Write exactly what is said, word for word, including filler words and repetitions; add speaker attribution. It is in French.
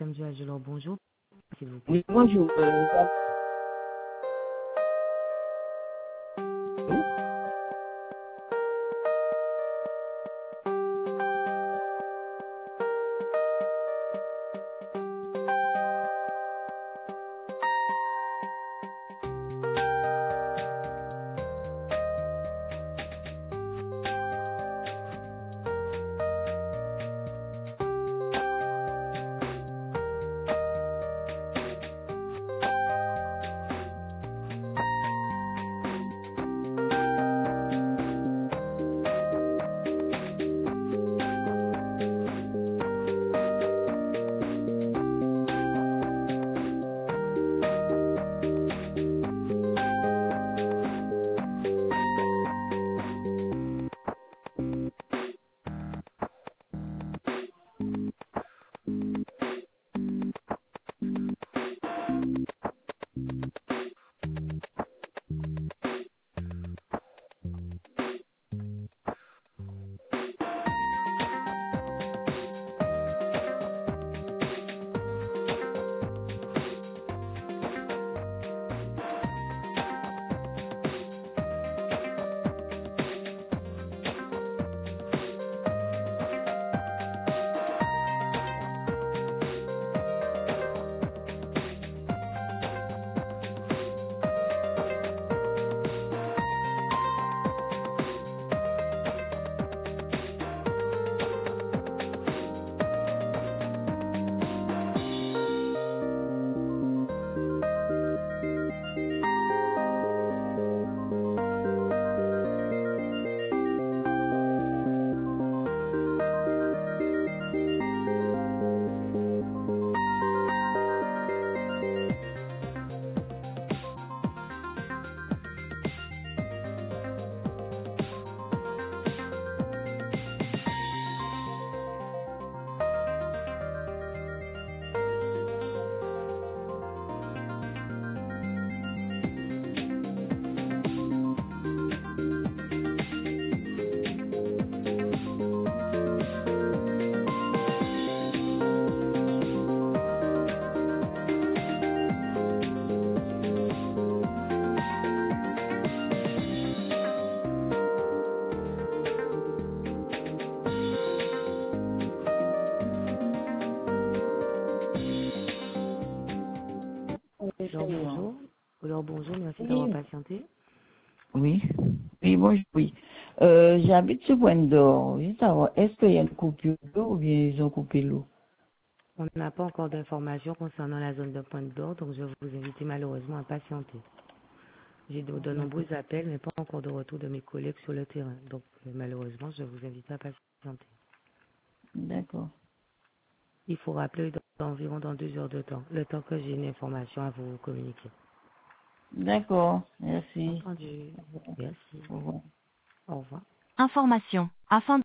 Speaker 1: Madame Duagelor, bonjour, s'il vous plaît.
Speaker 2: Oui, bonjour. Euh, oui,
Speaker 1: Alors bonjour, alors bonjour, merci d'avoir
Speaker 2: oui,
Speaker 1: patienté.
Speaker 2: oui, oui, bonjour, oui. Euh, j'habite sur Pointe d'Or. Juste savoir, est-ce qu'il y a une coupure d'eau ou bien ils ont coupé l'eau?
Speaker 1: On n'a pas encore d'informations concernant la zone de Pointe d'Or, donc je vais vous inviter malheureusement à patienter. J'ai de, de
Speaker 2: D'accord.
Speaker 1: nombreux appels, mais pas encore de retour de mes collègues sur le terrain. Donc euh, malheureusement, je vais vous inviter à patienter.
Speaker 2: D'accord.
Speaker 1: Il faut rappeler dans- environ dans deux heures de temps, le temps que j'ai une information à vous communiquer.
Speaker 2: D'accord. Merci.
Speaker 1: Entendu. Merci.
Speaker 2: Au revoir.
Speaker 1: Au revoir.
Speaker 3: Information. Afin